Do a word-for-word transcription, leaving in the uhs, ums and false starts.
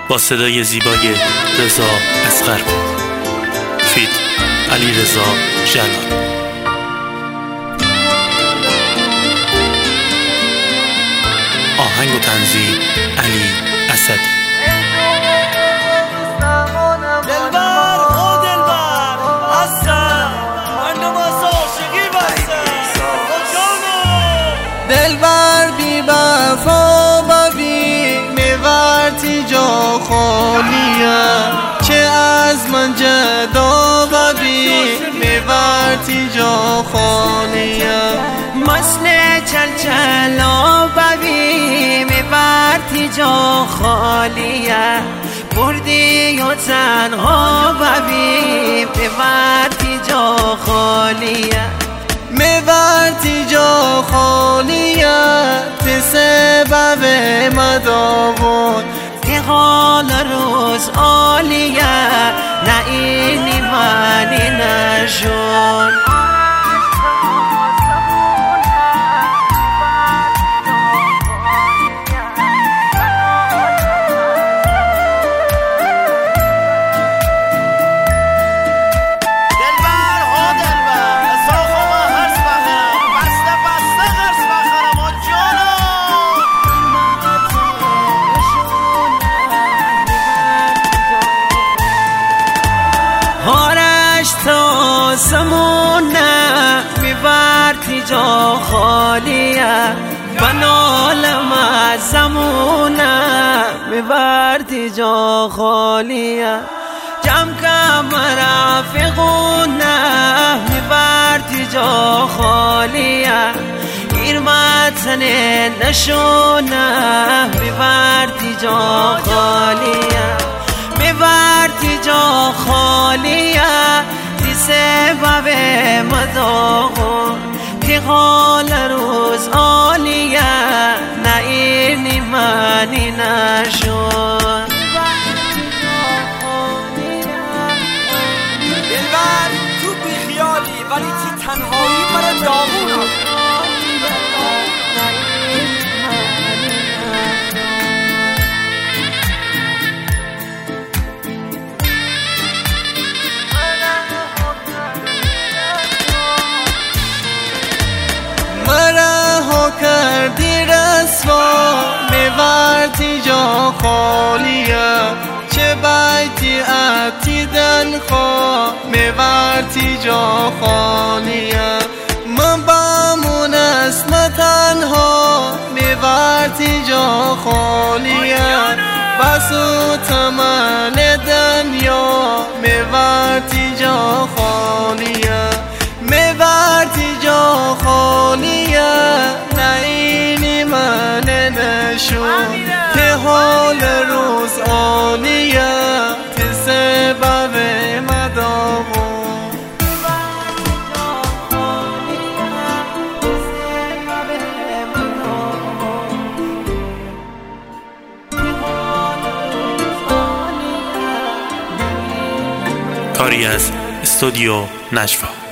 با صدای زیبای رضا اصغر فیت علی رضا جلال. آهنگ و تنظیم علی اسدی. دلبر او دلبر هستم من نماز عاشقی بستم دلبر بی وفا ببی میورتی جا خالیه چه از من جدا ببی میورتی جا خالیه مثل چلچلا ببی میورتی جا خالیه بردی و تنها ببی میورتی جا خالیه میورتی جا خالیه تی سبب مداون تی حال روز عالیه نه اینی منی نشون آسمونه میورتی جا خالیه بنالم از زمونه میورتی جا خالیه جمع کم رفیقونه میورتی جا خالیه ایرمتن نشونه میورتی جا خالیه میورتی جا خالیه سبب مداغون تی حال روز عالیه نه اینی منی نشون دلبر تو بیخیالی ولی تی تنهایی مرا داغون کردی رسوا میورتی جا خالیه چه بیتی اتی دن خواه میورتی جا خالیه من بامون اسم تنها میورتی جا خالیه بسو تمن دنیا میورتی جا خالیه میورتی جا خالیه تی حال روز عالیه تی سبب مداوم کاری از استودیو نجوا.